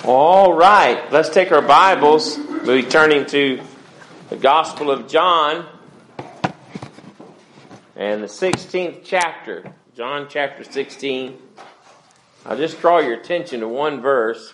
All right, let's take our Bibles. We'll be turning to the Gospel of John and the 16th chapter. John chapter 16. I'll just draw your attention to one verse.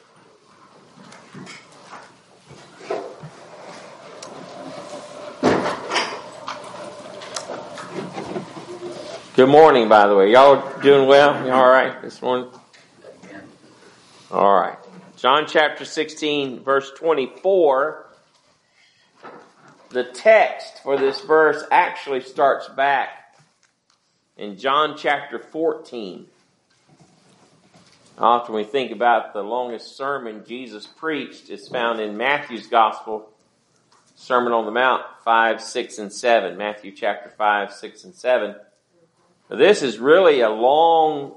Good morning, by the way. Y'all doing well? You all right this morning? All right. John chapter 16, verse 24. The text for this verse actually starts back in John chapter 14. Often we think about the longest sermon Jesus preached. It's found in Matthew's Gospel, Sermon on the Mount 5, 6, and 7. Matthew chapter 5, 6, and 7. This is really a long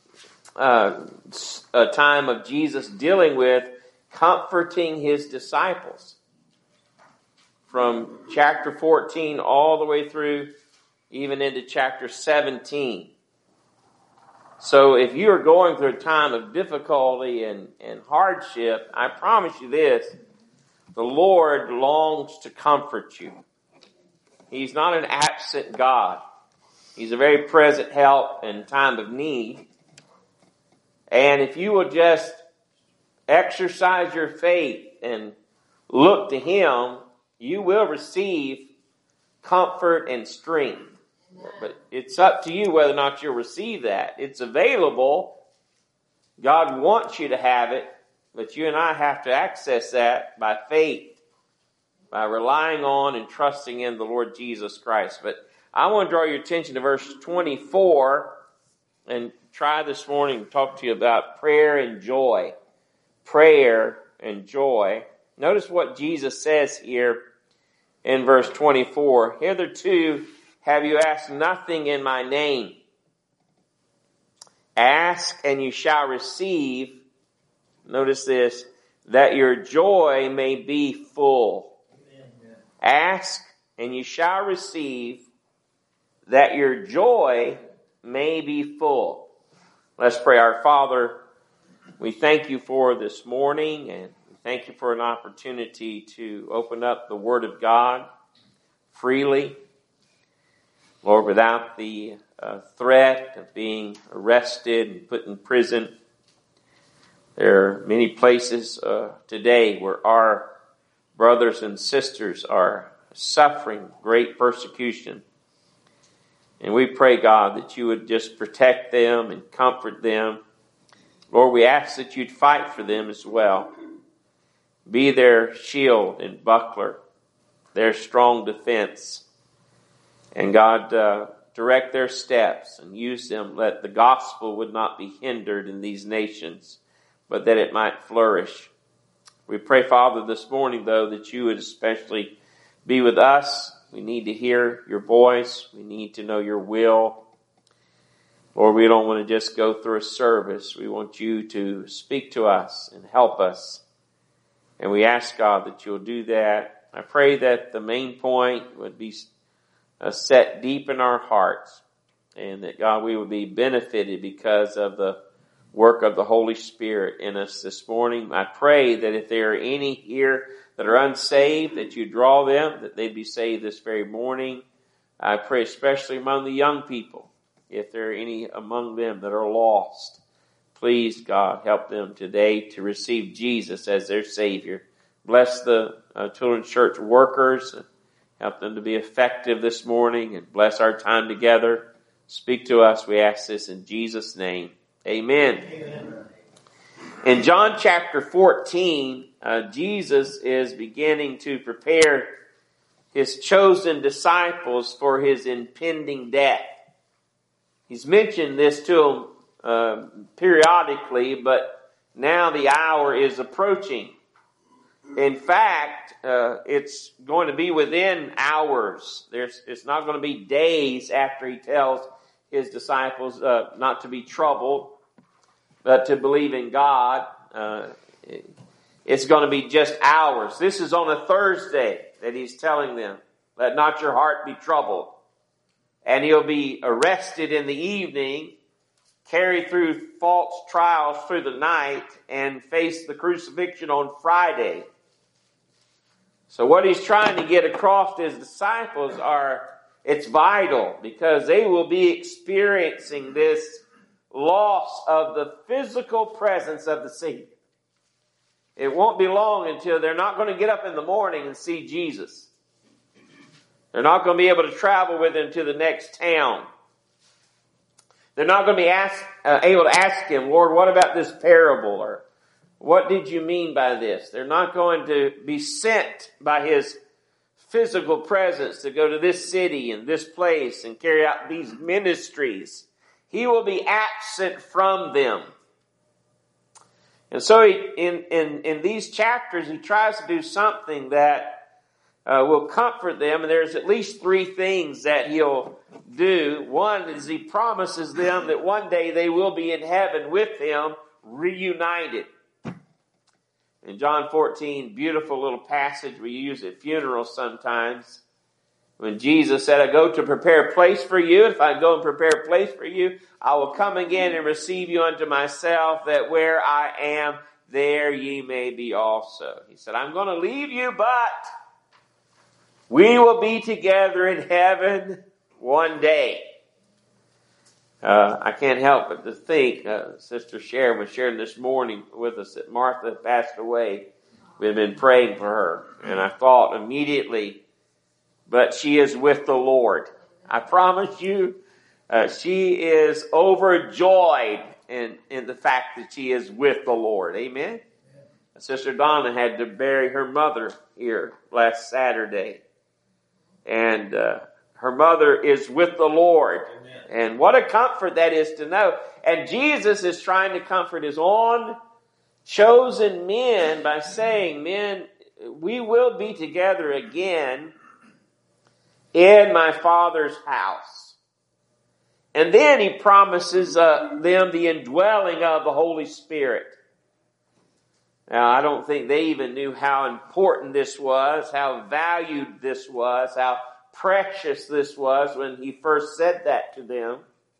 a time of Jesus dealing with comforting his disciples. From chapter 14 all the way through even into chapter 17. So if you are going through a time of difficulty and hardship, I promise you this, the Lord longs to comfort you. He's not an absent God. He's a very present help in time of need. And if you will just exercise your faith and look to Him, you will receive comfort and strength. But it's up to you whether or not you'll receive that. It's available. God wants you to have it, but you and I have to access that by faith, by relying on and trusting in the Lord Jesus Christ. But I want to draw your attention to verse 24 and try this morning to talk to you about prayer and joy. Prayer and joy. Notice what Jesus says here in verse 24. Hitherto have you asked nothing in my name. Ask and you shall receive. Notice this, that your joy may be full. Amen. Ask and you shall receive, that your joy may be full. Let's pray. Our Father, we thank you for this morning, and we thank you for an opportunity to open up the Word of God freely. Lord, without the threat of being arrested and put in prison. There are many places today where our brothers and sisters are suffering great persecution. And we pray, God, that you would just protect them and comfort them. Lord, we ask that you'd fight for them as well. Be their shield and buckler, their strong defense. And God, direct their steps and use them. Let the gospel would not be hindered in these nations, but that it might flourish. We pray, Father, this morning, though, that you would especially be with us. We need to hear your voice. We need to know your will. Lord, we don't want to just go through a service. We want you to speak to us and help us. And we ask, God, that you'll do that. I pray that the main point would be set deep in our hearts, and that, God, we would be benefited because of the work of the Holy Spirit in us this morning. I pray that if there are any here that are unsaved, that you draw them, that they'd be saved this very morning. I pray especially among the young people, if there are any among them that are lost. Please, God, help them today to receive Jesus as their Savior. Bless the children's church workers. Help them to be effective this morning, and bless our time together. Speak to us, we ask this in Jesus' name. Amen. Amen. In John chapter 14, Jesus is beginning to prepare his chosen disciples for his impending death. He's mentioned this to them periodically, but now the hour is approaching. In fact, it's going to be within hours. It's not going to be days after he tells his disciples not to be troubled, but to believe in God. It's going to be just hours. This is on a Thursday that he's telling them, let not your heart be troubled. And he'll be arrested in the evening, carry through false trials through the night and face the crucifixion on Friday. So what he's trying to get across to his disciples it's vital, because they will be experiencing this loss of the physical presence of the Savior. It won't be long until they're not going to get up in the morning and see Jesus. They're not going to be able to travel with him to the next town. They're not going to be able to ask him, Lord, what about this parable? Or what did you mean by this? They're not going to be sent by his physical presence to go to this city and this place and carry out these ministries. He will be absent from them. And so in these chapters, he tries to do something that will comfort them. And there's at least three things that he'll do. One is he promises them that one day they will be in heaven with him, reunited. In John 14, beautiful little passage we use at funerals sometimes, when Jesus said, I go to prepare a place for you. If I go and prepare a place for you, I will come again and receive you unto myself, that where I am, there ye may be also. He said, I'm going to leave you, but we will be together in heaven one day. I can't help but to think, Sister Sharon was sharing this morning with us that Martha passed away. We've been praying for her. And I thought immediately, but she is with the Lord. I promise you, she is overjoyed in the fact that she is with the Lord. Amen? Sister Donna had to bury her mother here last Saturday. And her mother is with the Lord. Amen. And what a comfort that is to know. And Jesus is trying to comfort his own chosen men by saying, men, we will be together again in my Father's house. And then he promises them the indwelling of the Holy Spirit. Now, I don't think they even knew how important this was, how valued this was, how precious this was when he first said that to them.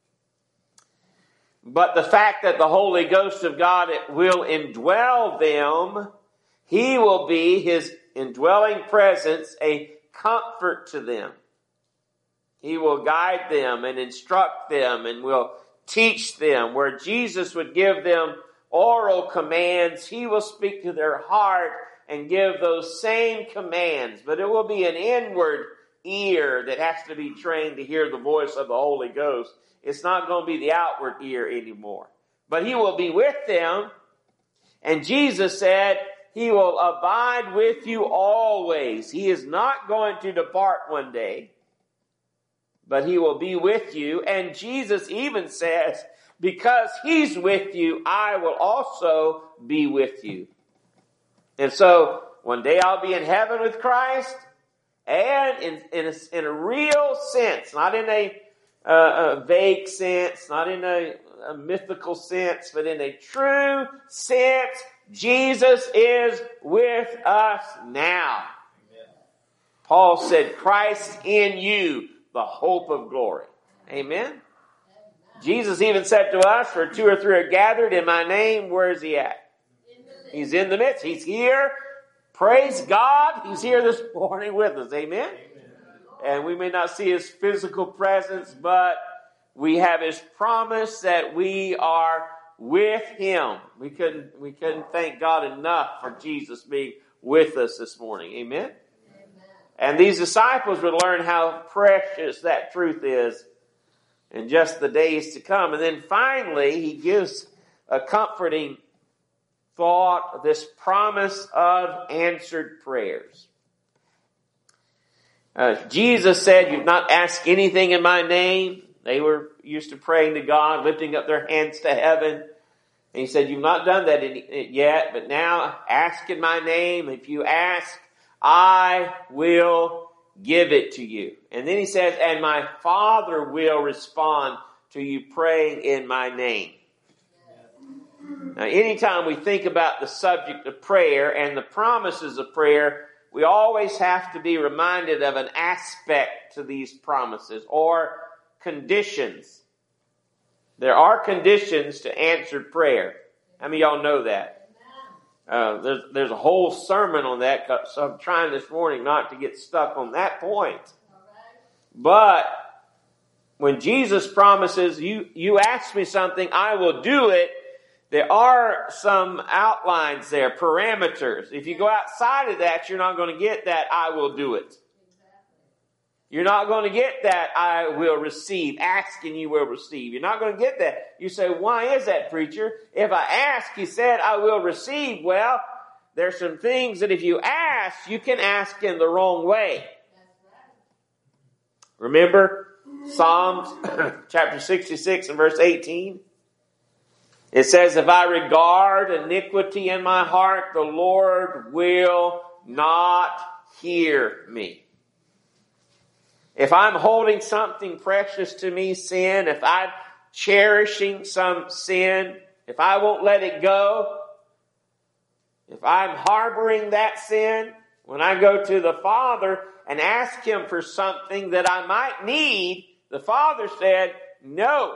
But the fact that the Holy Ghost of God will indwell them, he will be, his indwelling presence, a comfort to them. He will guide them and instruct them and will teach them. Where Jesus would give them oral commands, he will speak to their heart and give those same commands. But it will be an inward ear that has to be trained to hear the voice of the Holy Ghost. It's not going to be the outward ear anymore. But he will be with them. And Jesus said, he will abide with you always. He is not going to depart one day, but he will be with you. And Jesus even says, because he's with you, I will also be with you. And so one day I'll be in heaven with Christ, and in a real sense, not in a vague sense, not in a mythical sense, but in a true sense, Jesus is with us now. Amen. Paul said, Christ in you, the hope of glory. Amen. Jesus even said to us, for 2 or 3 are gathered in my name, where is he at? He's in the midst. He's here. Praise God. He's here this morning with us. Amen. And we may not see his physical presence, but we have his promise that we are with him. We couldn't thank God enough for Jesus being with us this morning. Amen. And these disciples would learn how precious that truth is in just the days to come. And then finally, he gives a comforting thought, this promise of answered prayers. Jesus said, you've not asked anything in my name. They were used to praying to God, lifting up their hands to heaven. And he said, you've not done that yet, but now ask in my name. If you ask, I will give it to you. And then he says, and my Father will respond to you praying in my name. Now, anytime we think about the subject of prayer and the promises of prayer, we always have to be reminded of an aspect to these promises or conditions There are conditions to answered prayer. How many of y'all know that? There's a whole sermon on that, so I'm trying this morning not to get stuck on that point. But when Jesus promises, you ask me something, I will do it, there are some outlines there, parameters. If you go outside of that, you're not going to get that I will do it. You're not going to get that I will receive. Asking you will receive. You're not going to get that. You say, why is that, preacher? If I ask, he said I will receive. Well, there's some things that if you ask, you can ask in the wrong way. Remember Psalms chapter 66 and verse 18? It says, if I regard iniquity in my heart, the Lord will not hear me. If I'm holding something precious to me, sin, if I'm cherishing some sin, if I won't let it go, if I'm harboring that sin, when I go to the Father and ask Him for something that I might need, the Father said, no.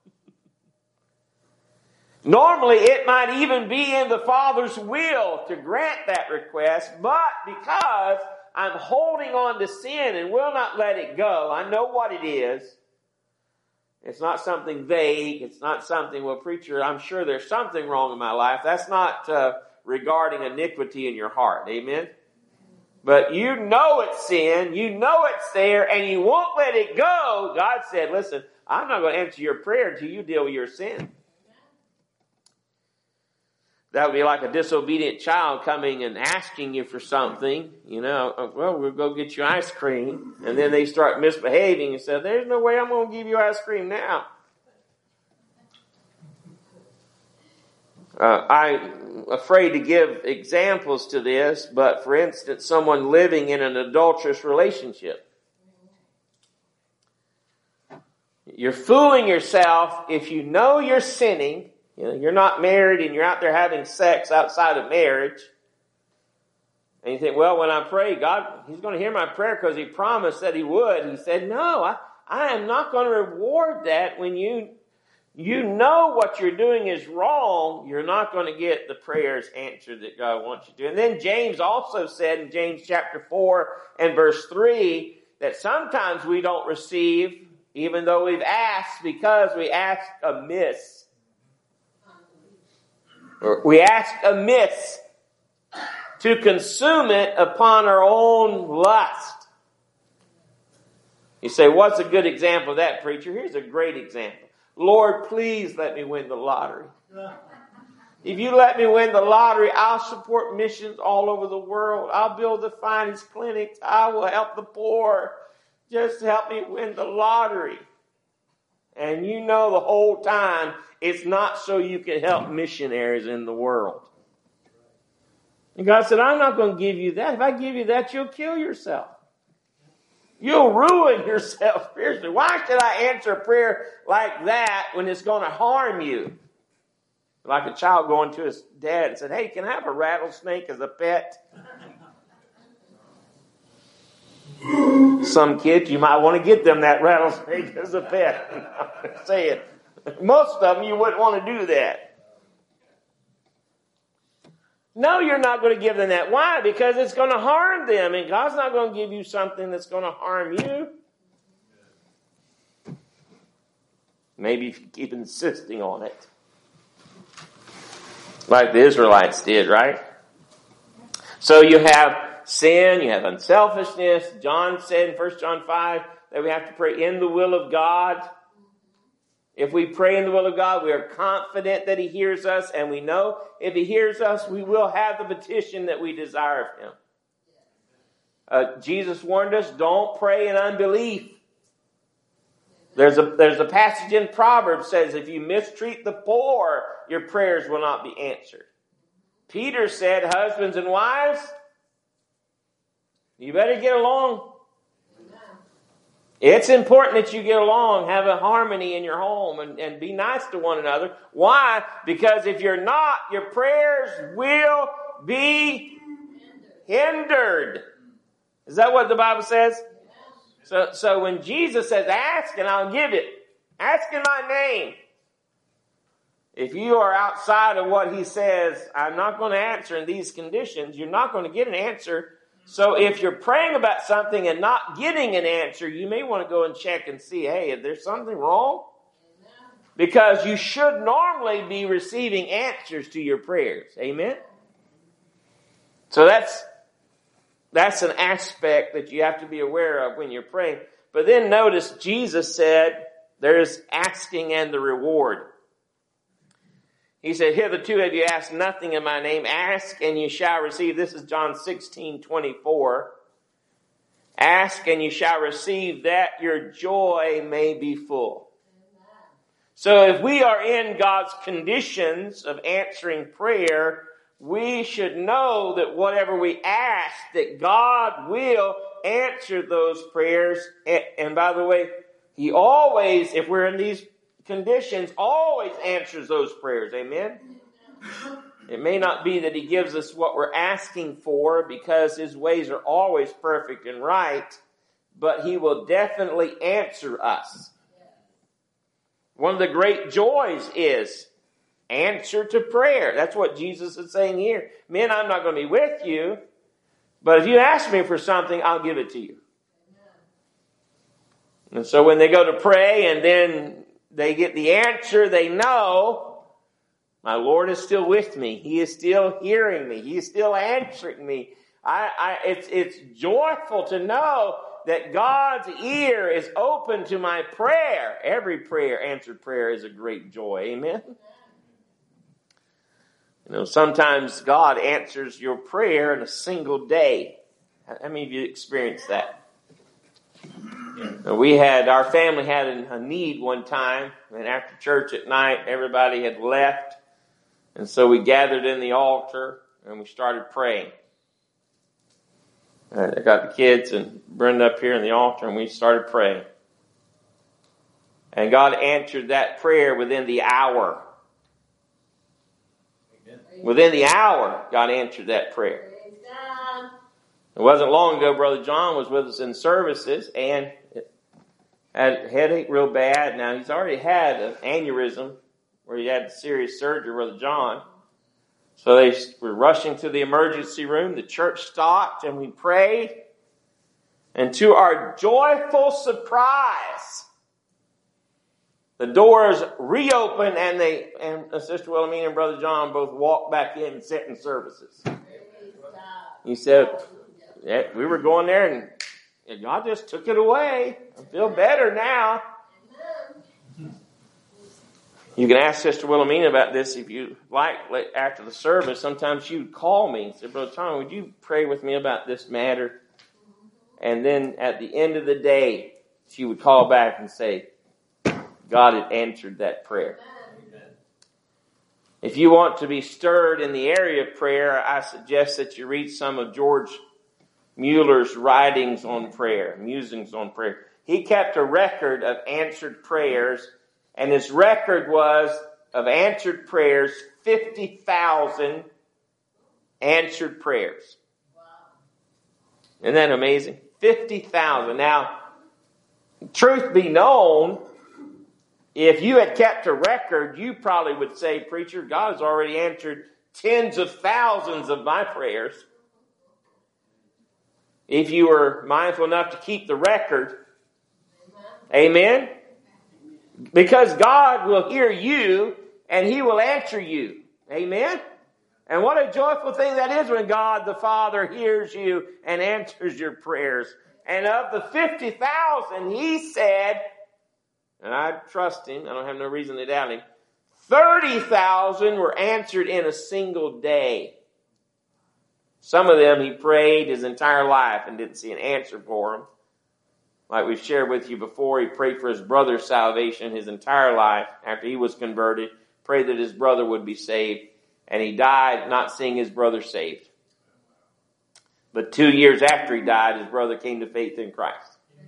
Normally, it might even be in the Father's will to grant that request, but because I'm holding on to sin and will not let it go, I know what it is. It's not something vague. It's not something, well, preacher, I'm sure there's something wrong in my life. That's not regarding iniquity in your heart. Amen? But you know it's sin. You know it's there, and you won't let it go. God said, listen, I'm not going to answer your prayer until you deal with your sin. That would be like a disobedient child coming and asking you for something. You know, well, we'll go get you ice cream. And then they start misbehaving and say, there's no way I'm going to give you ice cream now. I'm afraid to give examples to this, but for instance, someone living in an adulterous relationship. You're fooling yourself if you know you're sinning. You know, you're not married and you're out there having sex outside of marriage. And you think, well, when I pray, God, He's going to hear my prayer because He promised that He would. He said, no, I am not going to reward that. When you know what you're doing is wrong, you're not going to get the prayers answered that God wants you to. And then James also said in James chapter 4 and verse 3 that sometimes we don't receive even though we've asked because we ask amiss. We ask amiss to consume it upon our own lust. You say, what's a good example of that, preacher? Here's a great example. Lord, please let me win the lottery. If you let me win the lottery, I'll support missions all over the world. I'll build the finest clinics. I will help the poor. Just help me win the lottery. And you know the whole time, it's not so you can help missionaries in the world. And God said, I'm not going to give you that. If I give you that, you'll kill yourself. You'll ruin yourself spiritually. Why should I answer a prayer like that when it's going to harm you? Like a child going to his dad and said, hey, can I have a rattlesnake as a pet? Some kids, you might want to get them that rattlesnake as a pet. I'm saying, most of them, you wouldn't want to do that. No, you're not going to give them that. Why? Because it's going to harm them, and God's not going to give you something that's going to harm you. Maybe if you keep insisting on it. Like the Israelites did, right? So you have sin, you have unselfishness. John said in 1 John 5 that we have to pray in the will of God. If we pray in the will of God, we are confident that He hears us, and we know if He hears us, we will have the petition that we desire of Him. Jesus warned us, don't pray in unbelief. There's a passage in Proverbs that says, if you mistreat the poor, your prayers will not be answered. Peter said, husbands and wives, you better get along. It's important that you get along, have a harmony in your home, and be nice to one another. Why? Because if you're not, your prayers will be hindered. Is that what the Bible says? So when Jesus says, ask and I'll give it. Ask in my name. If you are outside of what he says, I'm not going to answer in these conditions, you're not going to get an answer. So if you're praying about something and not getting an answer, you may want to go and check and see, hey, is there something wrong? Because you should normally be receiving answers to your prayers. Amen? So that's an aspect that you have to be aware of when you're praying. But then notice Jesus said there's asking and the reward. He said, hitherto have you asked nothing in my name. Ask and you shall receive. This is John 16:24. Ask and you shall receive that your joy may be full. So if we are in God's conditions of answering prayer, we should know that whatever we ask, that God will answer those prayers. And by the way, He always, if we're in these conditions, always answers those prayers. Amen? It may not be that He gives us what we're asking for because His ways are always perfect and right, but He will definitely answer us. One of the great joys is answer to prayer. That's what Jesus is saying here. Men, I'm not going to be with you, but if you ask me for something, I'll give it to you. And so when they go to pray and then they get the answer, they know my Lord is still with me. He is still hearing me. He is still answering me. It's joyful to know that God's ear is open to my prayer. Every prayer, answered prayer, is a great joy. Amen? You know, sometimes God answers your prayer in a single day. How many of you experienced that? Our family had a need one time, and after church at night, everybody had left. And so we gathered in the altar, and we started praying. I got the kids and Brenda up here in the altar, and we started praying. And God answered that prayer within the hour. Amen. Within the hour, God answered that prayer. It wasn't long ago, Brother John was with us in services and had a headache real bad. Now, he's already had an aneurysm where he had serious surgery, Brother John. So they were rushing to the emergency room. The church stopped and we prayed. And to our joyful surprise, the doors reopened and Sister Wilhelmina and Brother John both walked back in and sat in services. He said, yeah, we were going there and God just took it away. I feel better now. You can ask Sister Wilhelmina about this if you like after the service. Sometimes she would call me and say, Brother Tom, would you pray with me about this matter? And then at the end of the day, she would call back and say, God had answered that prayer. Amen. If you want to be stirred in the area of prayer, I suggest that you read some of George Mueller's writings on prayer, musings on prayer. He kept a record of answered prayers, and his record was of answered prayers, 50,000 answered prayers. Wow. Isn't that amazing? 50,000. Now, truth be known, if you had kept a record, you probably would say, Preacher, God has already answered tens of thousands of my prayers. If you were mindful enough to keep the record. Amen? Because God will hear you and He will answer you. Amen? And what a joyful thing that is when God the Father hears you and answers your prayers. And of the 50,000, He said, and I trust Him, I don't have no reason to doubt Him, 30,000 were answered in a single day. Some of them He prayed his entire life and didn't see an answer for them. Like we've shared with you before, he prayed for his brother's salvation his entire life after he was converted, prayed that his brother would be saved, and he died not seeing his brother saved. But 2 years after he died, his brother came to faith in Christ.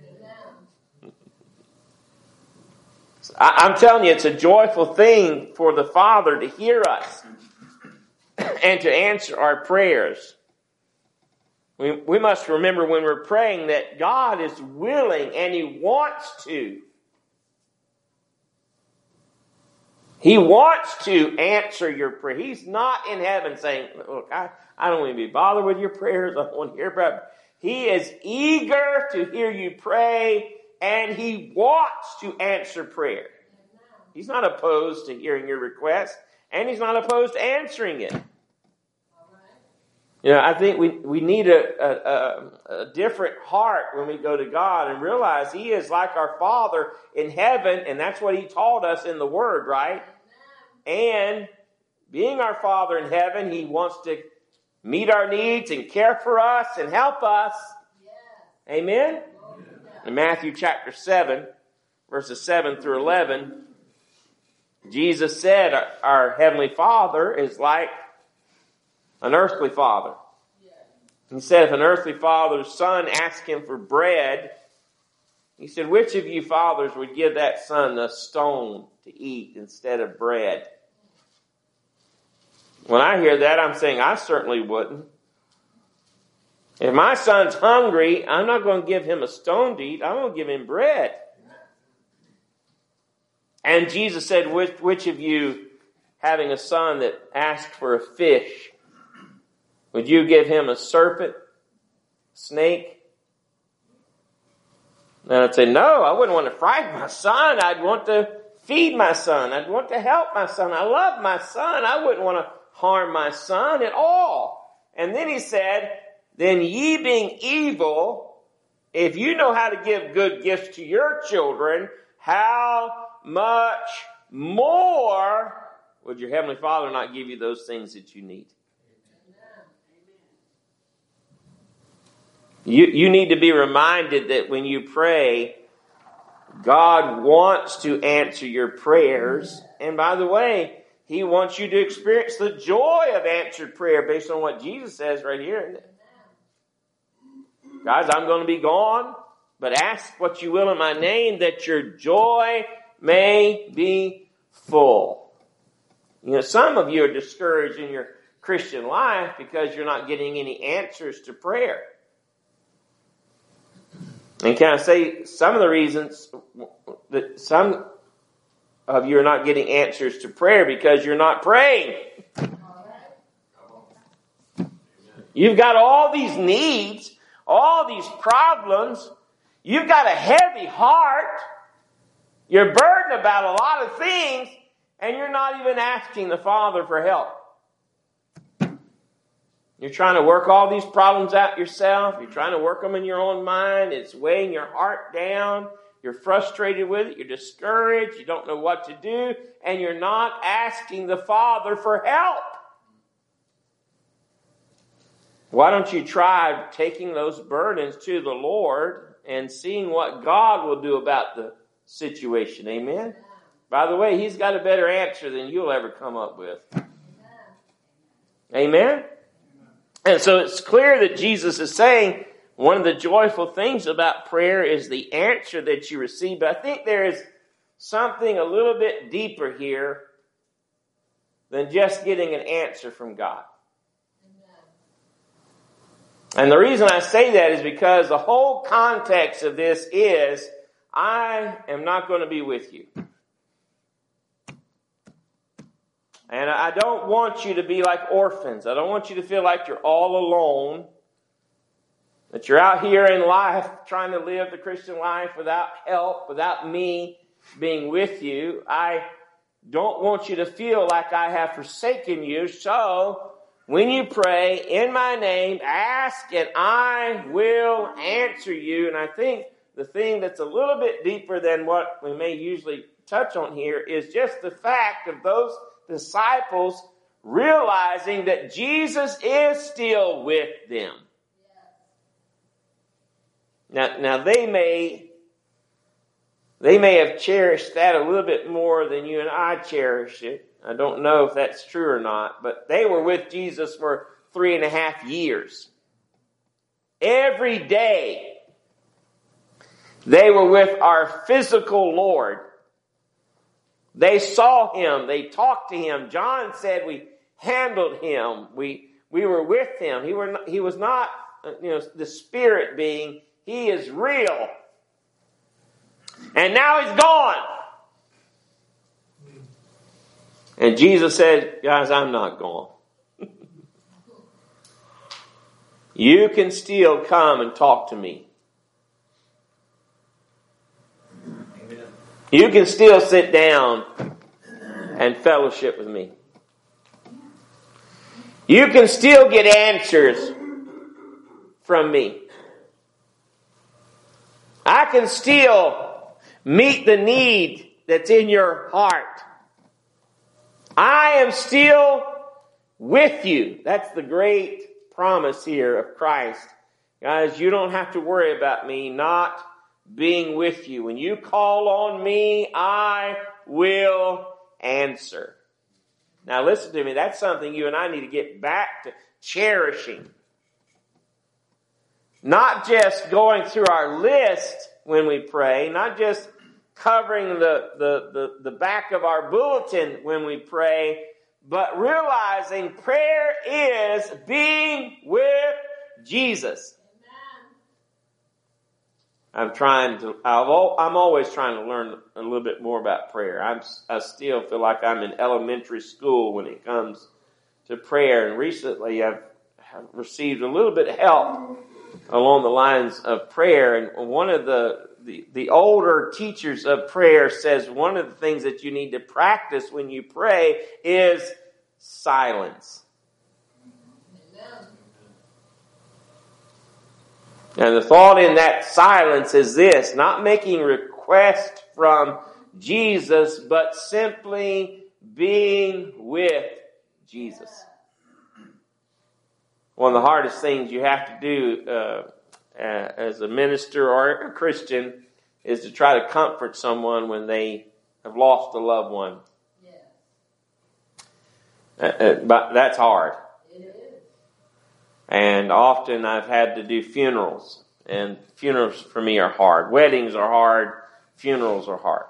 I'm telling you, it's a joyful thing for the Father to hear us and to answer our prayers. We must remember when we're praying that God is willing and He wants to. He wants to answer your prayer. He's not in heaven saying, look, I don't want to be bothered with your prayers. I don't want to hear about it. He is eager to hear you pray, and he wants to answer prayer. He's not opposed to hearing your request, and he's not opposed to answering it. You know, I think we need a different heart when we go to God and realize he is like our Father in heaven, and that's what he taught us in the Word, right? And being our Father in heaven, he wants to meet our needs and care for us and help us. Amen? In Matthew chapter 7, verses 7 through 11, Jesus said our Heavenly Father is like an earthly father. He said if an earthly father's son asked him for bread, he said, which of you fathers would give that son a stone to eat instead of bread? When I hear that, I'm saying I certainly wouldn't. If my son's hungry, I'm not going to give him a stone to eat. I'm going to give him bread. And Jesus said, which of you, having a son that asked for a fish, would you give him a serpent, snake? And I'd say, no, I wouldn't want to frighten my son. I'd want to feed my son. I'd want to help my son. I love my son. I wouldn't want to harm my son at all. And then he said, then ye being evil, if you know how to give good gifts to your children, how much more would your Heavenly Father not give you those things that you need? You need to be reminded that when you pray, God wants to answer your prayers. And by the way, he wants you to experience the joy of answered prayer based on what Jesus says right here. Guys, I'm going to be gone, but ask what you will in my name that your joy may be full. You know, some of you are discouraged in your Christian life because you're not getting any answers to prayer. And can I say some of the reasons that some of you are not getting answers to prayer because you're not praying. You've got all these needs, all these problems. You've got a heavy heart. You're burdened about a lot of things, and you're not even asking the Father for help. You're trying to work all these problems out yourself. You're trying to work them in your own mind. It's weighing your heart down. You're frustrated with it. You're discouraged. You don't know what to do. And you're not asking the Father for help. Why don't you try taking those burdens to the Lord and seeing what God will do about the situation? Amen? By the way, He's got a better answer than you'll ever come up with. Amen? And so it's clear that Jesus is saying one of the joyful things about prayer is the answer that you receive. But I think there is something a little bit deeper here than just getting an answer from God. And the reason I say that is because the whole context of this is, I am not going to be with you. And I don't want you to be like orphans. I don't want you to feel like you're all alone. That you're out here in life trying to live the Christian life without help, without me being with you. I don't want you to feel like I have forsaken you. So, when you pray in my name, ask and I will answer you. And I think the thing that's a little bit deeper than what we may usually touch on here is just the fact of those disciples realizing that Jesus is still with them. Now they may have cherished that a little bit more than you and I cherish it. I don't know if that's true or not, but they were with Jesus for 3.5 years. Every day they were with our physical Lord. They saw Him. They talked to Him. John said we handled Him. We were with Him. He was not, the spirit being. He is real. And now He's gone. And Jesus said, guys, I'm not going. You can still come and talk to me. Amen. You can still sit down and fellowship with me. You can still get answers from me. I can still meet the need that's in your heart. I am still with you. That's the great promise here of Christ. Guys, you don't have to worry about me not being with you. When you call on me, I will answer. Now listen to me. That's something you and I need to get back to cherishing. Not just going through our list when we pray, not just covering the back of our bulletin when we pray, but realizing prayer is being with Jesus. I'm always trying to learn a little bit more about prayer. I still feel like I'm in elementary school when it comes to prayer. And recently I've received a little bit of help along the lines of prayer. And one of the older teachers of prayer says one of the things that you need to practice when you pray is silence. And the thought in that silence is this: not making request from Jesus, but simply being with Jesus. One of the hardest things you have to do as a minister or a Christian is to try to comfort someone when they have lost a loved one. But that's hard. And often I've had to do funerals. And funerals for me are hard. Weddings are hard. Funerals are hard.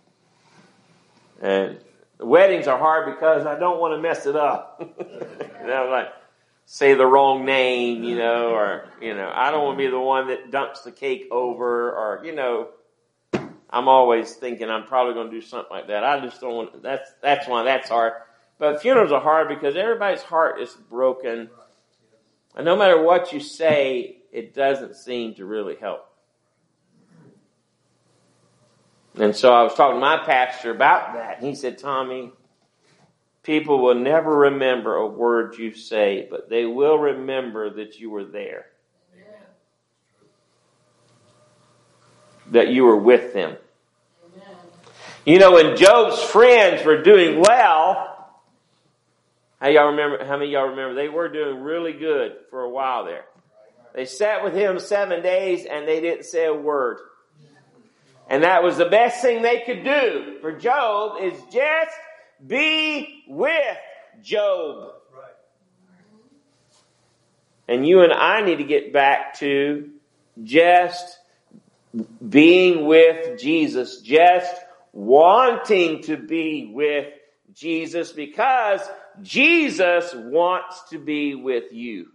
And weddings are hard because I don't want to mess it up. Like say the wrong name, or, I don't want to be the one that dumps the cake over, or, I'm always thinking I'm probably going to do something like that. I just don't want, that's why that's hard. But funerals are hard because everybody's heart is broken. And no matter what you say, it doesn't seem to really help. And so I was talking to my pastor about that. And he said, Tommy, people will never remember a word you say, but they will remember that you were there. Amen. That you were with them. Amen. When Job's friends were doing well, how many of y'all remember? They were doing really good for a while there. They sat with him 7 days and they didn't say a word. And that was the best thing they could do for Job, is just be with Job. And you and I need to get back to just being with Jesus, just wanting to be with Jesus, because Jesus wants to be with you.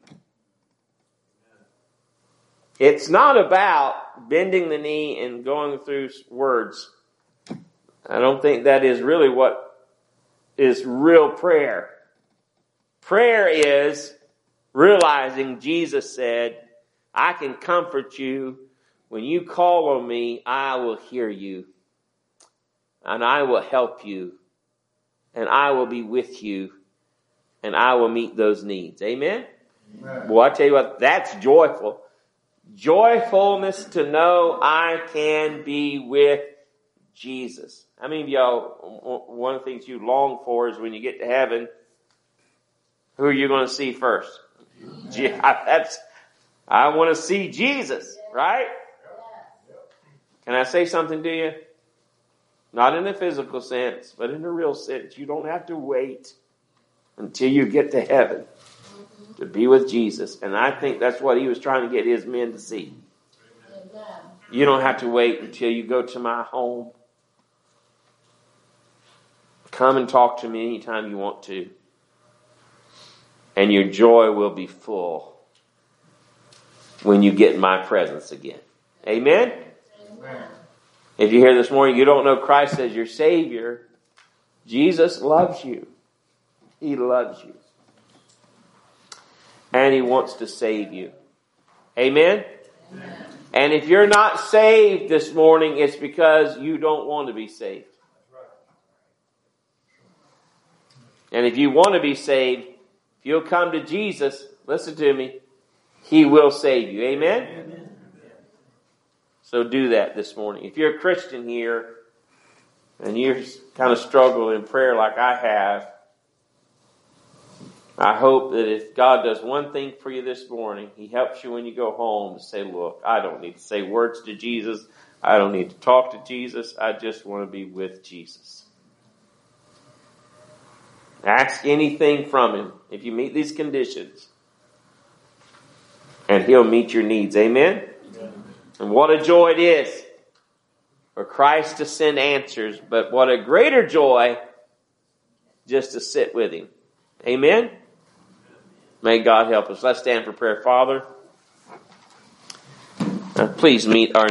It's not about bending the knee and going through words. I don't think that is really what is real prayer. Prayer is realizing Jesus said, I can comfort you. When you call on me, I will hear you. And I will help you. And I will be with you. And I will meet those needs. Amen? Amen. Well, I tell you what, that's joyful. Joyfulness to know I can be with Jesus. How many of y'all, one of the things you long for is when you get to heaven, who are you going to see first? I want to see Jesus, right? Can I say something to you? Not in the physical sense, but in the real sense. You don't have to wait until you get to heaven to be with Jesus. And I think that's what he was trying to get his men to see. You don't have to wait until you go to my home. Come and talk to me anytime you want to. And your joy will be full when you get in my presence again. Amen? Amen. If you're here this morning, you don't know Christ as your Savior, Jesus loves you. He loves you. And He wants to save you. Amen? Amen. And if you're not saved this morning, it's because you don't want to be saved. And if you want to be saved, if you'll come to Jesus, listen to me, He will save you. Amen? Amen. So do that this morning. If you're a Christian here, and you're kind of struggling in prayer like I have, I hope that if God does one thing for you this morning, He helps you when you go home to say, look, I don't need to say words to Jesus. I don't need to talk to Jesus. I just want to be with Jesus. Ask anything from Him if you meet these conditions, and He'll meet your needs. Amen? Amen. And what a joy it is for Christ to send answers, but what a greater joy just to sit with Him. Amen? May God help us. Let's stand for prayer. Father, please meet our